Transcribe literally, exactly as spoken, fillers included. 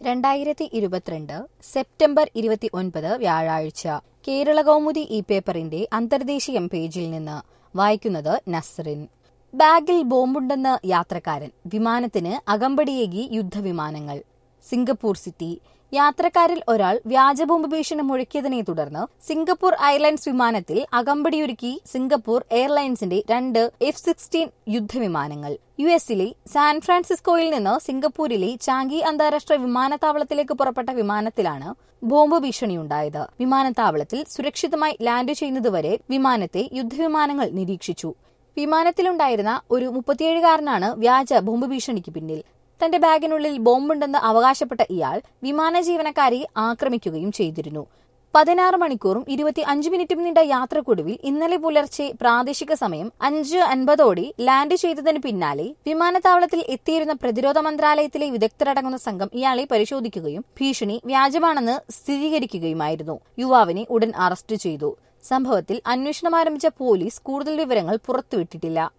രണ്ടായിരത്തി ഇരുപത്തിരണ്ട് സെപ്റ്റംബർ ഇരുപത്തി ഒൻപത് വ്യാഴാഴ്ച കേരള കൗമുദി ഈ പേപ്പറിന്റെ അന്തർദേശീയം പേജിൽ നിന്ന് വായിക്കുന്നത് നസ്റിൻ. ബാഗിൽ ബോംബുണ്ടെന്ന് യാത്രക്കാരൻ, വിമാനത്തിന് അകമ്പടിയേകി യുദ്ധവിമാനങ്ങൾ. Singapore city. യാത്രക്കാരിൽ ഒരാൾ വ്യാജബോംബ് ഭീഷണി മുഴക്കിയതിനെ തുടർന്ന് സിംഗപ്പൂർ എയർലൈൻസ് വിമാനത്തിൽ അകമ്പടിയൊരുക്കി സിംഗപ്പൂർ എയർലൈൻസിന്റെ രണ്ട് എഫ് സിക്സ്റ്റീൻ യുദ്ധവിമാനങ്ങൾ. യു എസിലെ സാൻ ഫ്രാൻസിസ്കോയിൽ നിന്ന് സിംഗപ്പൂരിലെ ചാംഗി അന്താരാഷ്ട്ര വിമാനത്താവളത്തിലേക്ക് പുറപ്പെട്ട വിമാനത്തിലാണ് ബോംബ് ഭീഷണിയുണ്ടായത്. വിമാനത്താവളത്തിൽ സുരക്ഷിതമായി ലാൻഡ് ചെയ്യുന്നതുവരെ വിമാനത്തെ യുദ്ധവിമാനങ്ങൾ നിരീക്ഷിച്ചു. വിമാനത്തിലുണ്ടായിരുന്ന ഒരു മുപ്പത്തിയേഴുകാരനാണ് വ്യാജ ബോംബ് ഭീഷണിക്ക് പിന്നിൽ. തന്റെ ബാഗിനുള്ളിൽ ബോംബുണ്ടെന്ന് അവകാശപ്പെട്ട ഇയാൾ വിമാന ജീവനക്കാരെ ആക്രമിക്കുകയും ചെയ്തിരുന്നു. പതിനാറ് മണിക്കൂറും ഇരുപത്തി അഞ്ച് മിനിറ്റും നീണ്ട യാത്രക്കൊടുവിൽ ഇന്നലെ പുലർച്ചെ പ്രാദേശിക സമയം അഞ്ച് അൻപതോടെ ലാൻഡ് ചെയ്തതിന് പിന്നാലെ വിമാനത്താവളത്തിൽ എത്തിയിരുന്ന പ്രതിരോധ മന്ത്രാലയത്തിലെ വിദഗ്ധരടങ്ങുന്ന സംഘം ഇയാളെ പരിശോധിക്കുകയും ഭീഷണി വ്യാജമാണെന്ന് സ്ഥിരീകരിക്കുകയുമായിരുന്നു. യുവാവിനെ ഉടൻ അറസ്റ്റ് ചെയ്തു. സംഭവത്തിൽ അന്വേഷണം ആരംഭിച്ച പോലീസ് കൂടുതൽ വിവരങ്ങൾ പുറത്തുവിട്ടിട്ടില്ല.